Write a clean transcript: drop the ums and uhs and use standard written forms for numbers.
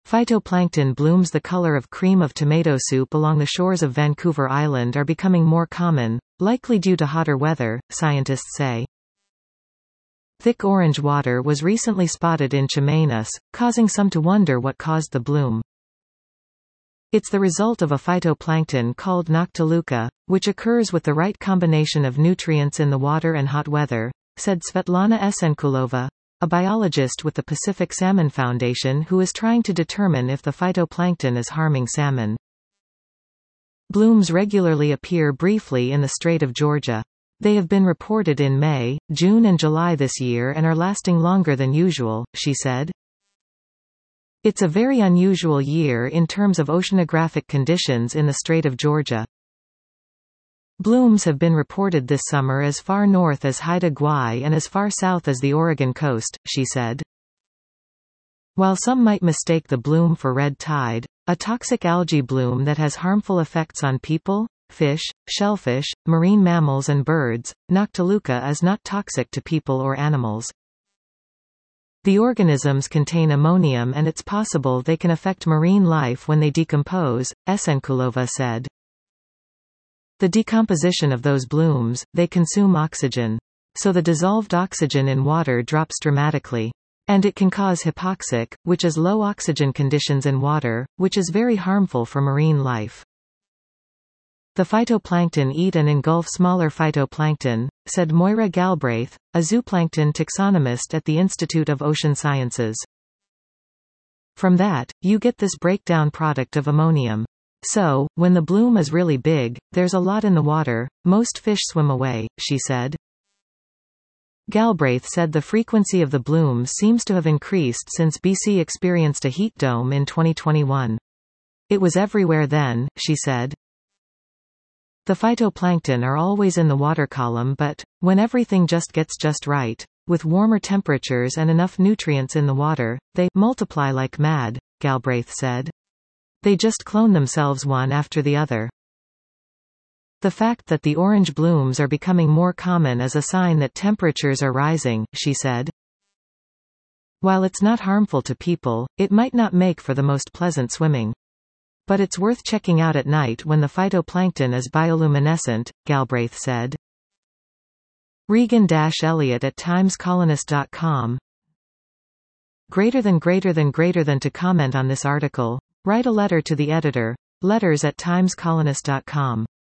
Phytoplankton blooms the color of cream of tomato soup along the shores of Vancouver Island are becoming more common, likely due to hotter weather, scientists say. Thick orange water was recently spotted in Chemainus, causing some to wonder what caused the bloom. It's the result of a phytoplankton called Noctiluca, which occurs with the right combination of nutrients in the water and hot weather, said Svetlana Esenkulova, a biologist with the Pacific Salmon Foundation who is trying to determine if the phytoplankton is harming salmon. Blooms regularly appear briefly in the Strait of Georgia. They have been reported in May, June and July this year and are lasting longer than usual, she said. It's a very unusual year in terms of oceanographic conditions in the Strait of Georgia. Blooms have been reported this summer as far north as Haida Gwaii and as far south as the Oregon coast, she said. While some might mistake the bloom for red tide, a toxic algae bloom that has harmful effects on people, fish, shellfish, marine mammals and birds, Noctiluca is not toxic to people or animals. The organisms contain ammonium and it's possible they can affect marine life when they decompose, Esenkulova said. The decomposition of those blooms, they consume oxygen. So the dissolved oxygen in water drops dramatically. And it can cause hypoxic, which is low oxygen conditions in water, which is very harmful for marine life. The phytoplankton eat and engulf smaller phytoplankton, said Moira Galbraith, a zooplankton taxonomist at the Institute of Ocean Sciences. From that, you get this breakdown product of ammonium. So, when the bloom is really big, there's a lot in the water, most fish swim away, she said. Galbraith said the frequency of the blooms seems to have increased since BC experienced a heat dome in 2021. It was everywhere then, she said. The phytoplankton are always in the water column but, when everything just gets just right, with warmer temperatures and enough nutrients in the water, they multiply like mad, Galbraith said. They just clone themselves one after the other. The fact that the orange blooms are becoming more common is a sign that temperatures are rising, she said. While it's not harmful to people, it might not make for the most pleasant swimming. But it's worth checking out at night when the phytoplankton is bioluminescent, Galbraith said. Regan-Elliott at timescolonist.com. Greater than to comment on this article, write a letter to the editor, letters@timescolonist.com.